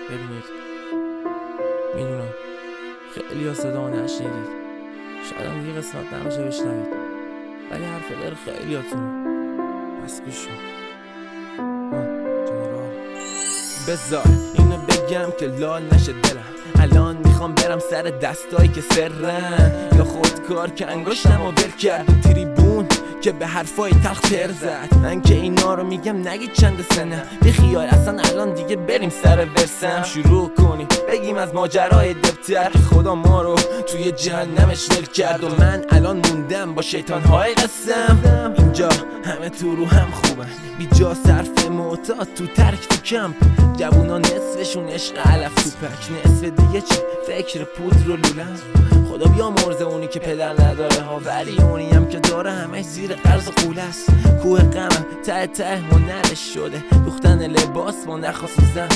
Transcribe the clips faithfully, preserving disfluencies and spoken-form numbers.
ببینید، میدونم خیلی ها صدا نشنیدید، شاید هم دیگه قسمت نمیشه بشنوید، ولی حرف داره خیلی هاتونه. بس گوش کن جنرال. بذار اینو بگم که لال نشه دلم، الان میخوام برم سر دستایی که سرن، یا خودکار که انگشتم و ور کرد تریبون که به حرفای تلخ تر زد. من که اینا رو میگم نگید چند سنه، بی خیال اصلا الان دیگه بریم سر ورسم، شروع کنیم بگیم از ماجرای دبتر که خدا ما رو توی جهنمش ول کرد و من الان موندم با شیطانهای قسم. اینجا همه تو رو هم خوبن، بی جا صرف معتاد تو ترک تو کمپ، جوونا نصفشون عشق علف تو پک، نصف دیگه چی فکر پودر و لولن. خدا بیا مرزه اونی که پدر نداره ها، ولی اونی هم که داره همش زیر قرض قوله است. کوه غمم ته ته هنرش شده، دوختن لباس با نخواست زن.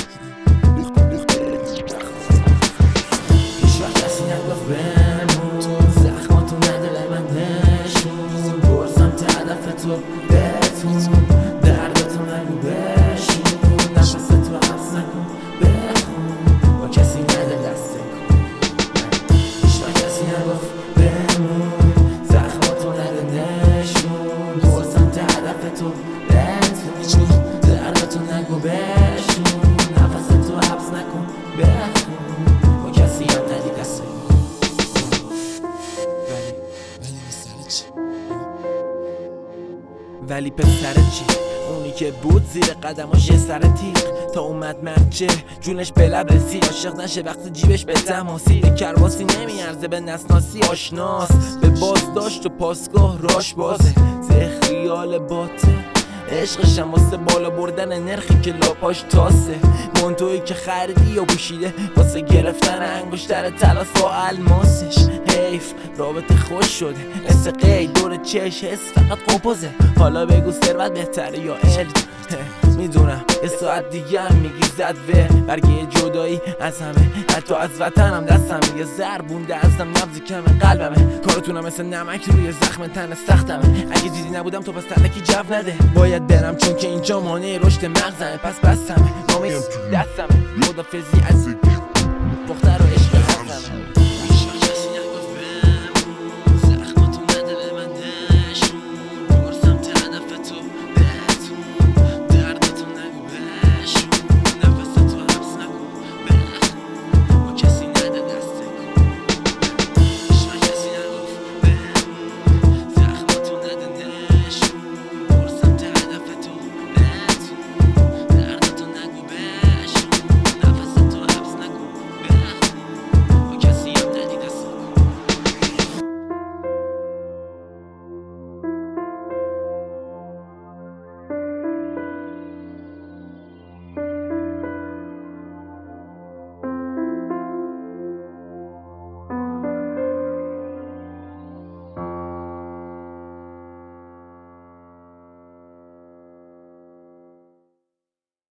هیچ وقت کسی نگفت بمون، زخماتو نداره من نشون، برسم ته هدف تو بتون، دردتو نگو بشون، نفس تو حبس نکن بخون، با کسی نده دسته کن. هیچ وقت کسی نگفت بمون، زخماتو نده نشون، برسم ته هدف تو بتون، دردتو نگو بشون، نفس تو حبس نکن بخون، با کسی هم ندی دسته کن. ولی پسر چی؟ اونی که بود زیر قدماش یه سر تیغ، تا اومد مرچه جونش به لب رسید، عاشق نشه وقتی جیبش به تماسی، کرباسی نمیارزه به نسناسی، آشناس به بازداشت و پاسگاه راش بازه، زه خیال باطل عشقشم واسه بالا بردن نرخی که لاپاش تاسه، مونتویی که خریدی و پوشیده واسه گرفتن انگشتر طلاس با الماسش. حیف رابطه خوش شده مثل قید دور چش، حس فقط قپوزه. حالا بگو ثروت بهتره یا علم؟ میدونم یه ساعت دیگه هم میگی زد به برگه جدایی از همه، حتی از وطنم دستم میگه زربونده ازم، نبضی کمه قلبمه، کارتونم مثل نمک روی زخم تن سختمه. اگه دیدی نبودم تو پس تلکی جو نده، باید برم چون که اینجا مانع رشد مغزمه، پس بستمه نامه دستمه، خدافظی از دختر